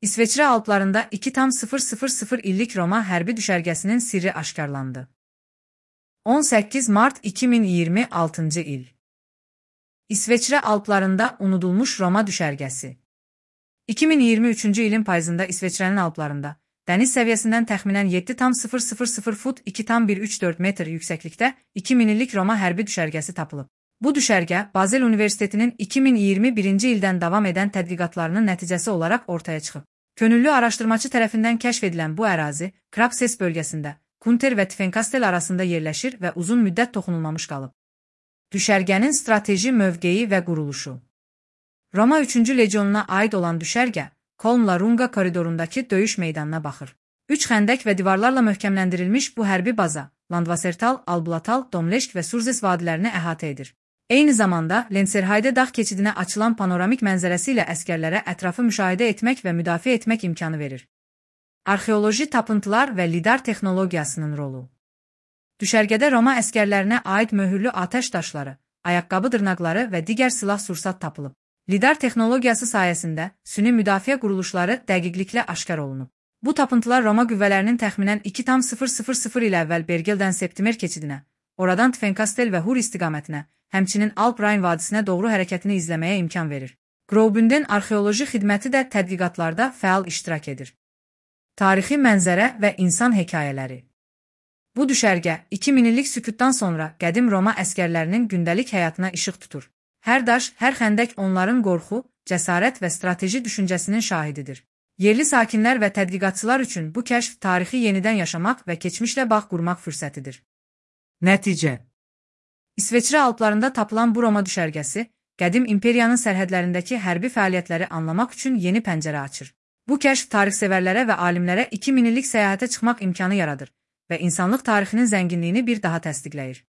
İsveçrə Alplarında 2,000 illik Roma hərbi düşərgəsinin sirri aşkarlandı. 18 Mart 2026 il. İsveçrə Alplarında unudulmuş Roma düşərgəsi. 2023 ilin payızında İsveçrənin Alplarında, dəniz səviyyəsindən təxminən 7,000 fut 2,134 metr yüksəklikdə 2000 illik Roma hərbi düşərgəsi tapılıb. Bu düşərgə, Bazel Universitetinin 2021-ci ildən davam edən tədqiqatlarının nəticəsi olaraq ortaya çıxıb. Könüllü araşdırmacı tərəfindən kəşf edilən bu ərazi, Krabses bölgəsində, Kunter və Tvenkastel arasında yerləşir və uzun müddət toxunulmamış qalıb. Düşərgənin strateji mövqeyi və quruluşu. Roma 3-cü legionuna aid olan düşərgə, Kolmla-Runga koridorundakı döyüş meydanına baxır. 3 xəndək və divarlarla möhkəmləndirilmiş bu hərbi baza, Landvasertal, Albulatal, Domleşk və Surzes vadilərini əhatə edir. Eyni zamanda, Lenserhayde dağ keçidinə açılan panoramik mənzərəsi ilə əsgərlərə ətrafı müşahidə etmək və müdafiə etmək imkanı verir. Arxeoloji tapıntılar və lidar texnologiyasının rolu. Düşərgədə Roma əsgərlərinə aid möhürlü atəş daşları, ayaqqabı dırnaqları və digər silah-sursat tapılıb. Lidar texnologiyası sayəsində süni müdafiə quruluşları dəqiqliklə aşkar olunub. Bu tapıntılar Roma qüvvələrinin təxminən 2,000 il əvvəl Bergeldən Septimer keçidinə, oradan Tvenkastel və Hur istiqamətinə, həmçinin Alp-Rayn vadisinə doğru hərəkətini izləməyə imkan verir. Graubünden arxeoloji xidməti də tədqiqatlarda fəal iştirak edir. Tarixi mənzərə və insan hekayələri. Bu düşərgə, 2000 illik sükutdan sonra qədim Roma əsgərlərinin gündəlik həyatına işıq tutur. Hər daş, hər xəndək onların qorxu, cəsarət və strateji düşüncəsinin şahididir. Yerli sakinlər və tədqiqatçılar üçün bu kəşf tarixi yenidən yaşamaq və keçmişlə bağ qurmaq fürsətidir. Nəticə. İsveçrə Alplarında tapılan bu Roma düşərgəsi, qədim imperiyanın sərhədlərindəki hərbi fəaliyyətləri anlamaq üçün yeni pəncərə açır. Bu kəşf tarixsevərlərə və alimlərə 2000 illik səyahətə çıxmaq imkanı yaradır və insanlıq tarixinin zənginliyini bir daha təsdiqləyir.